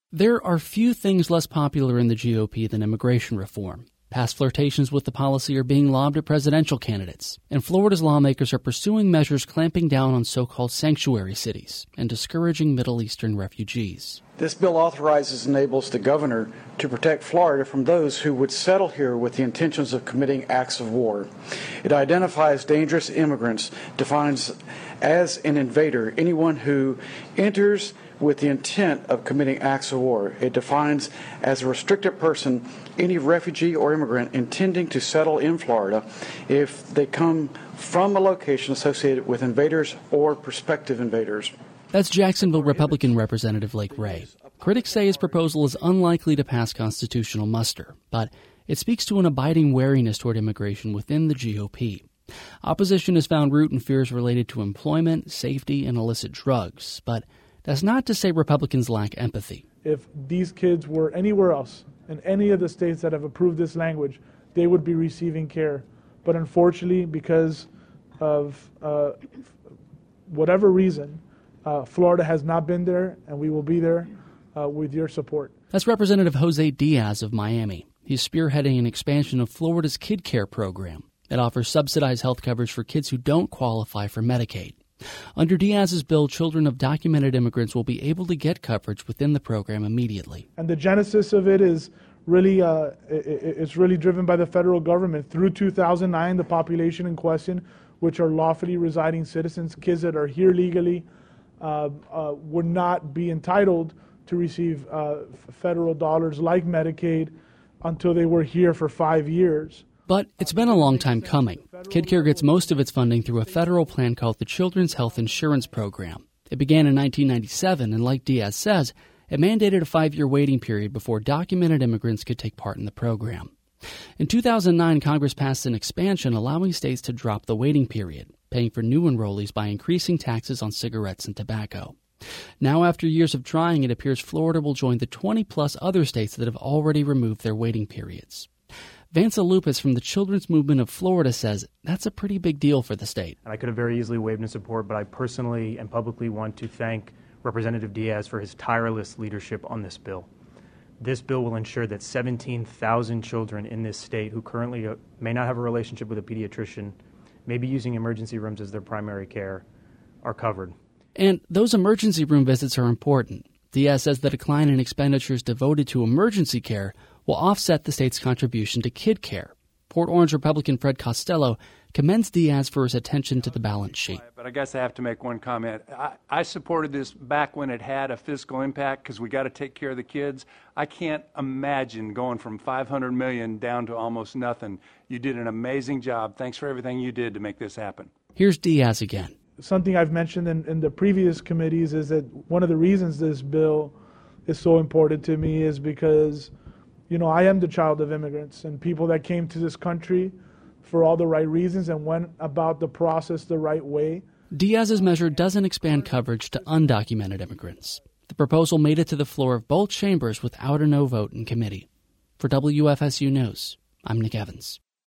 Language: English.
There are few things less popular in the GOP than immigration reform. Past flirtations with the policy are being lobbed at presidential candidates, and Florida's lawmakers are pursuing measures clamping down on so-called sanctuary cities and discouraging Middle Eastern refugees. This bill authorizes and enables the governor to protect Florida from those who would settle here with the intentions of committing acts of war. It identifies dangerous immigrants, defines as an invader anyone who enters with the intent of committing acts of war. It defines as a restricted person any refugee or immigrant intending to settle in Florida if they come from a location associated with invaders or prospective invaders. That's Jacksonville Republican Representative Lake Ray. Critics say his proposal is unlikely to pass constitutional muster, but it speaks to an abiding wariness toward immigration within the GOP. Opposition has found root in fears related to employment, safety, and illicit drugs, but that's not to say Republicans lack empathy. If these kids were anywhere else, in any of the states that have approved this language, they would be receiving care. But unfortunately, because of whatever reason, Florida has not been there, and we will be there with your support. That's Representative Jose Diaz of Miami. He's spearheading an expansion of Florida's Kid Care program that offers subsidized health coverage for kids who don't qualify for Medicaid. Under Diaz's bill, children of documented immigrants will be able to get coverage within the program immediately. And the genesis of it is really it's really driven by the federal government. Through 2009, the population in question, which are lawfully residing citizens, kids that are here legally, would not be entitled to receive federal dollars like Medicaid until they were here for 5 years. But it's been a long time coming. KidCare gets most of its funding through a federal plan called the Children's Health Insurance Program. It began in 1997, and like Diaz says, it mandated a 5-year waiting period before documented immigrants could take part in the program. In 2009, Congress passed an expansion allowing states to drop the waiting period, paying for new enrollees by increasing taxes on cigarettes and tobacco. Now, after years of trying, it appears Florida will join the 20-plus other states that have already removed their waiting periods. Vansa Lupus from the Children's Movement of Florida says that's a pretty big deal for the state. And I could have very easily waived in support, but I personally and publicly want to thank Representative Diaz for his tireless leadership on this bill. This bill will ensure that 17,000 children in this state who currently may not have a relationship with a pediatrician, may be using emergency rooms as their primary care, are covered. And those emergency room visits are important. Diaz says the decline in expenditures devoted to emergency care will offset the state's contribution to kid care. Port Orange Republican Fred Costello commends Diaz for his attention to the balance sheet. But I guess I have to make one comment. I supported this back when it had a fiscal impact because we got to take care of the kids. I can't imagine going from $500 million down to almost nothing. You did an amazing job. Thanks for everything you did to make this happen. Here's Diaz again. Something I've mentioned in the previous committees is that one of the reasons this bill is so important to me is because, you know, I am the child of immigrants and people that came to this country for all the right reasons and went about the process the right way. Diaz's measure doesn't expand coverage to undocumented immigrants. The proposal made it to the floor of both chambers without a no vote in committee. For WFSU News, I'm Nick Evans.